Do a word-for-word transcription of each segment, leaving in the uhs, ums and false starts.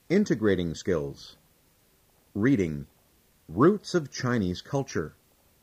Integrating skills. Reading. Roots of Chinese culture.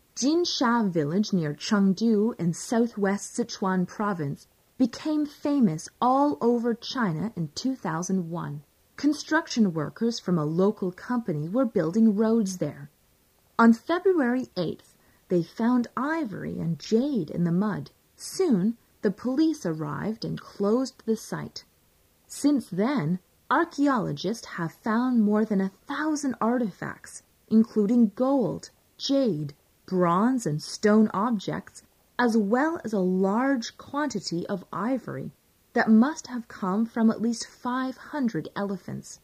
Jinsha village near Chengdu in southwest Sichuan province became famous all over China in two thousand one. Construction workers from a local company were building roads there. On February eighth, they found ivory and jade in the mud. Soon, the police arrived and closed the site. Since then, archaeologists have found more than a thousand artifacts, including gold, jade, bronze, and stone objects, as well as a large quantity of ivory that must have come from at least five hundred elephants.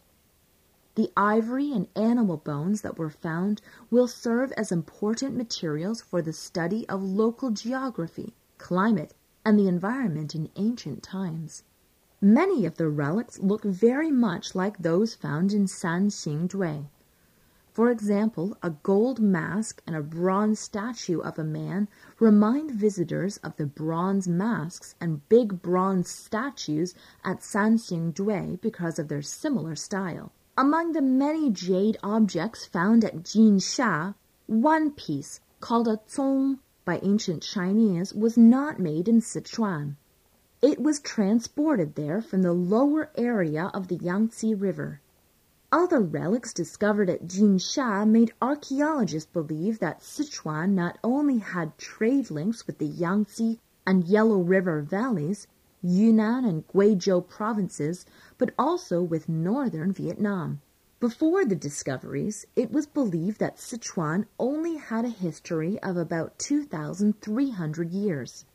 The ivory and animal bones that were found will serve as important materials for the study of local geography, climate, and the environment in ancient times. Many of the relics look very much like those found in Sanxingdui. For example, a gold mask and a bronze statue of a man remind visitors of the bronze masks and big bronze statues at Sanxingdui because of their similar style. Among the many jade objects found at Jinsha, one piece, called a zong by ancient Chinese, was not made in Sichuan. It was transported there from the lower area of the Yangtze River. Other relics discovered at Jinsha made archaeologists believe that Sichuan not only had trade links with the Yangtze and Yellow River valleys, Yunnan and Guizhou provinces, but also with northern Vietnam. Before the discoveries, it was believed that Sichuan only had a history of about two thousand three hundred years.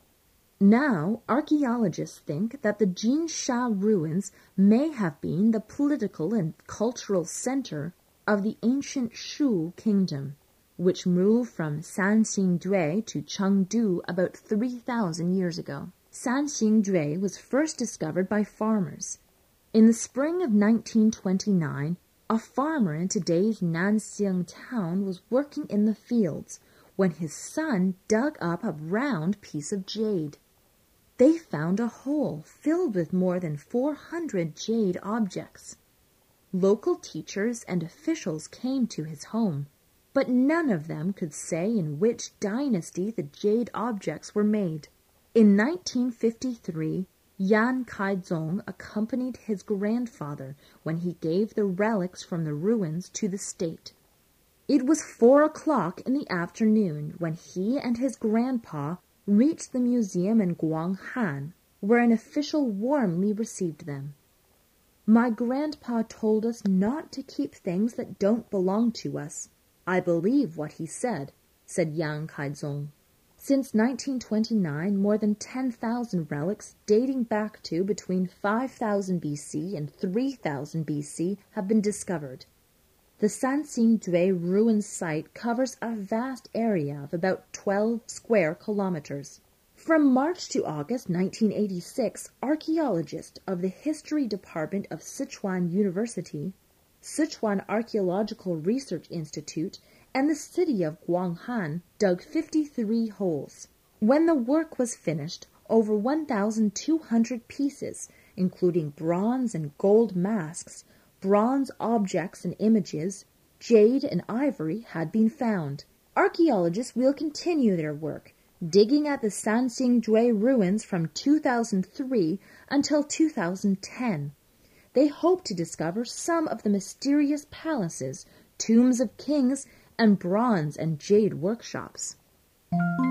Now, archaeologists think that the Jinsha ruins may have been the political and cultural center of the ancient Shu kingdom, which moved from Sanxingdui to Chengdu about three thousand years ago. Sanxingdui was first discovered by farmers. In the spring of nineteen twenty-nine, a farmer in today's Nanxing town was working in the fields when his son dug up a round piece of jade. They found a hole filled with more than four hundred jade objects. Local teachers and officials came to his home, but none of them could say in which dynasty the jade objects were made. In nineteen fifty-three, Yan Kaizong accompanied his grandfather when he gave the relics from the ruins to the state. It was four o'clock in the afternoon when he and his grandpa reached the museum in Guanghan, where an official warmly received them. "My grandpa told us not to keep things that don't belong to us. I believe what he said," said Yang Kaizong. Since nineteen twenty-nine, more than ten thousand relics dating back to between five thousand B C and three thousand B C have been discovered. The Sanxingdui ruin site covers a vast area of about twelve square kilometers. From March to August nineteen eighty-six, archaeologists of the History Department of Sichuan University, Sichuan Archaeological Research Institute, and the city of Guanghan dug fifty-three holes. When the work was finished, over one thousand two hundred pieces, including bronze and gold masks, bronze objects and images, jade and ivory had been found. Archaeologists will continue their work, digging at the Sanxingdui ruins from two thousand three until two thousand ten. They hope to discover some of the mysterious palaces, tombs of kings, and bronze and jade workshops.